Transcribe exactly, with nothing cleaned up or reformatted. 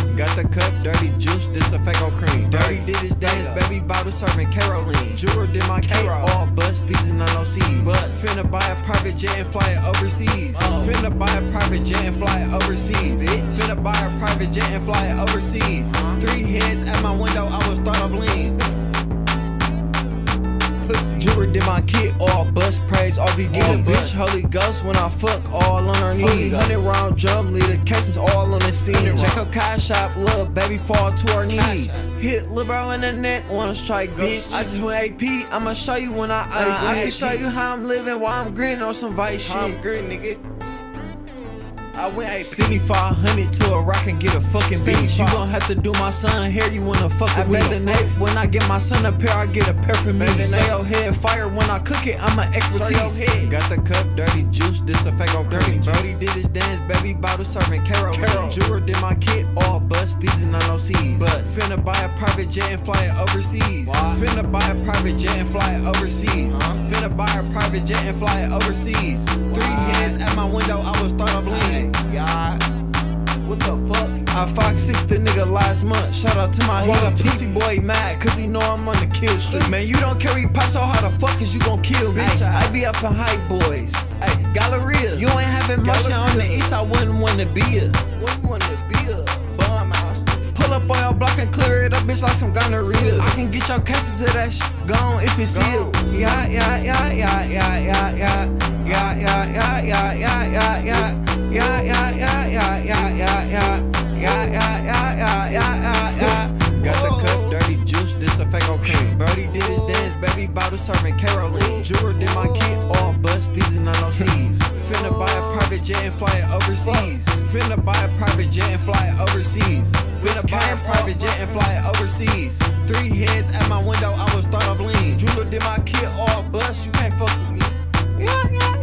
Got the cup, dirty juice, this a Fago cream. Dirty did his dance, baby bottle serving Caroline. Jeweler did my kit, all bust, these are nine O Cs. Finna buy a private jet and fly it overseas. Uh. Finna buy a private jet and fly it overseas. Bitch. Finna buy a private jet and fly it overseas. Uh. Three heads at my window, I was start up lean. Jeweler did my kit, all bust, praise, all V D. Bitch, Holy Ghost when I fuck, all on her knees. Hundred round jump, lead the casings all on the scene. Check her cash shop, little baby fall to her knees. Hit lil' bro in the neck, wanna strike bitch. I just went A P, I'ma show you when I ice. I can show you how I'm living while I'm gritting on some vice shit. I'm gritting, nigga. I went A P. seventy-five hundred to a rock and get a fucking beat. You gon' have to do my son hair, you wanna fuck with me. I made the neck, when I get my son a pair, I get a pair for me. Say your head fire, when I cook it, I'm an expertise. Got the cup, dirty juice, this a Fago cream. Brody did his dance, baby bottle serving Caroline. Jeweler did my kit, all bust, these are nine O Cs. Finna buy a private jet and fly it overseas. Why? Finna buy a private jet and fly it overseas. Uh-huh. Finna buy a private jet and fly it overseas. Why? Three heads at my window, I was start up leaning. Yeah, what the fuck? I Fox six the nigga last month. Shout out to my hood. Pussy boy mad cause he know I'm on the kill street. Man, you don't carry pop, so how the fuck is you gon' kill me? Ay, I be up in hype boys. Hey, Galleria. You ain't having motion on the east, I wouldn't wanna be a. Wouldn't wanna be a bum house. Pull up on your block and clear it up, bitch, like some gonorrhea. I can get your cases of that shit gone if it's sealed. Yeah, yeah, yeah, yeah, yeah, yeah, yeah. Yeah, yeah, yeah, yeah, yeah, yeah, yeah. Yeah, yeah, yeah, yeah, yeah, yeah, yeah. Yeah, yeah, yeah, yeah, yeah, yeah. Got the cup, dirty juice, this a Fago cream. Brody did his dance, baby bottle serving Caroline. Jeweler did my kit, all bust, these are nine O Cs. Finna buy a private jet and fly it overseas. Finna buy a private jet and fly it overseas. Finna buy a private jet and fly it overseas. Three heads at my window, I was start up lean. Jeweler did my kit, all bust, you can't fuck with me. Yeah, yeah.